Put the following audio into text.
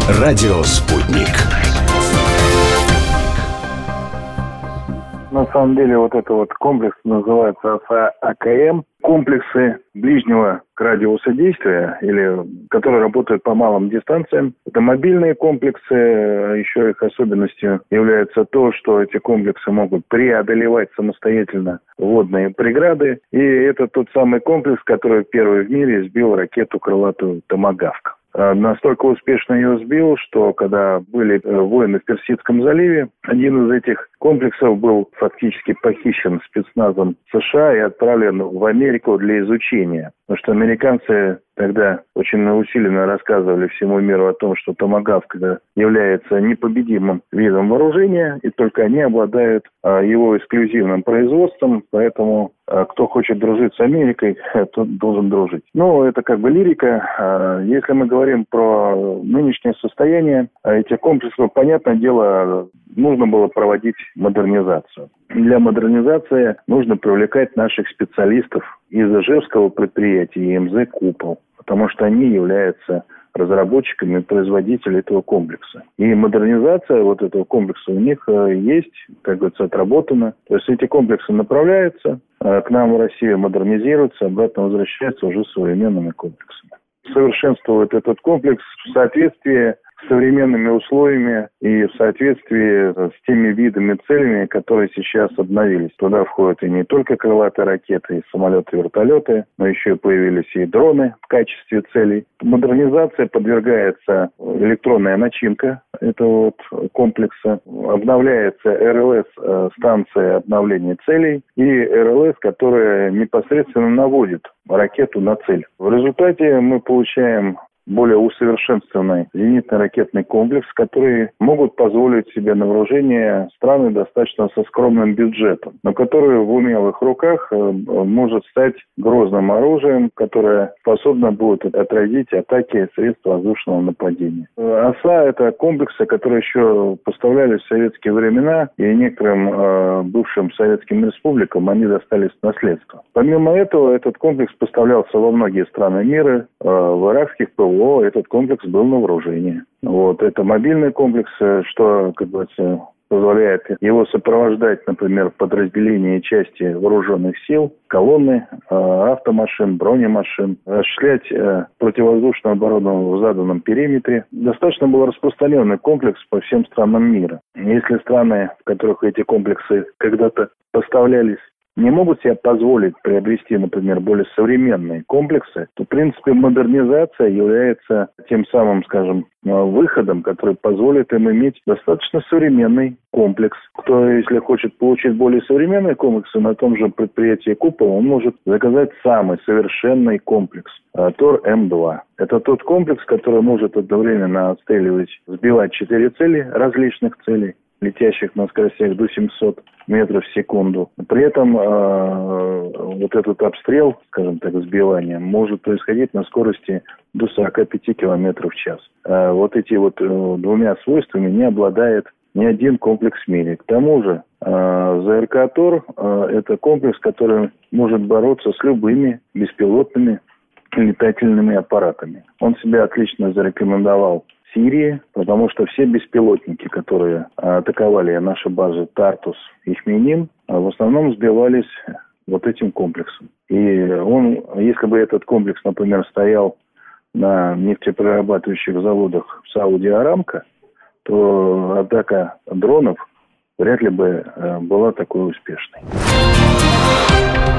Радио «Спутник». На самом деле вот этот вот комплекс называется ОСА-АКМ. Комплексы ближнего радиуса действия, или которые работают по малым дистанциям. Это мобильные комплексы. Еще их особенностью является то, что эти комплексы могут преодолевать самостоятельно водные преграды. И это тот самый комплекс, который первый в мире сбил ракету крылатую «Томагавк». Настолько успешно ее сбил, что когда были войны в Персидском заливе, один из этих комплексов был фактически похищен спецназом США и отправлен в Америку для изучения. Потому что американцы тогда очень усиленно рассказывали всему миру о том, что «Томагавк» является непобедимым видом вооружения, и только они обладают его эксклюзивным производством, поэтому кто хочет дружить с Америкой, тот должен дружить. Ну, это как бы лирика. Если мы говорим про нынешнее состояние этих комплексов, понятное дело, нужно было проводить модернизацию. Для модернизации нужно привлекать наших специалистов из Ижевского предприятия ЕМЗ «Купол», потому что они являются разработчиками и производителями этого комплекса. И модернизация вот этого комплекса у них есть, как говорится, отработана. То есть эти комплексы направляются к нам в Россию, модернизируются, обратно возвращаются уже современными комплексами. Совершенствует этот комплекс в соответствии с современными условиями и в соответствии с теми видами целями, которые сейчас обновились. Туда входят и не только крылатые ракеты, и самолеты, и вертолеты, но еще и появились и дроны в качестве целей. Модернизация подвергается электронная начинка этого вот комплекса. Обновляется РЛС, станция обновления целей, и РЛС, которая непосредственно наводит ракету на цель. В результате мы получаем более усовершенствованный зенитно-ракетный комплекс, которые могут позволить себе на вооружение страны достаточно со скромным бюджетом, но который в умелых руках может стать грозным оружием, которое способно будет отразить атаки средств воздушного нападения. ОСА – это комплексы, которые еще поставлялись в советские времена, и некоторым бывшим советским республикам они достались в наследство. Помимо этого, этот комплекс поставлялся во многие страны мира, в арабских ПВО. Этот комплекс был на вооружении. Вот. Это мобильный комплекс, что, как говорится, позволяет его сопровождать, например, подразделения и части вооруженных сил, колонны, автомашин, бронемашин, осуществлять противовоздушную оборону в заданном периметре. Достаточно был распространенный комплекс по всем странам мира. Если страны, в которых эти комплексы когда-то поставлялись, не могут себе позволить приобрести, например, более современные комплексы, то, в принципе, модернизация является тем самым, скажем, выходом, который позволит им иметь достаточно современный комплекс. Кто, если хочет получить более современные комплексы, на том же предприятии «Купол», он может заказать самый совершенный комплекс ТОР-М2. Это тот комплекс, который может одновременно отстреливать, сбивать 4 цели, различных целей, летящих на скоростях до 700 метров в секунду. При этом вот этот обстрел, скажем так, сбивание, может происходить на скорости до 45 км в час. Вот эти вот двумя свойствами не обладает ни один комплекс в мире. К тому же ЗРК «Тор» – это комплекс, который может бороться с любыми беспилотными летательными аппаратами. Он себя отлично зарекомендовал в Сирии, потому что все беспилотники, которые атаковали наши базы Тартус и Хмеймим, в основном сбивались вот этим комплексом. И он, если бы этот комплекс, например, стоял на нефтеперерабатывающих заводах в Сауди Арамко, то атака дронов вряд ли бы была такой успешной.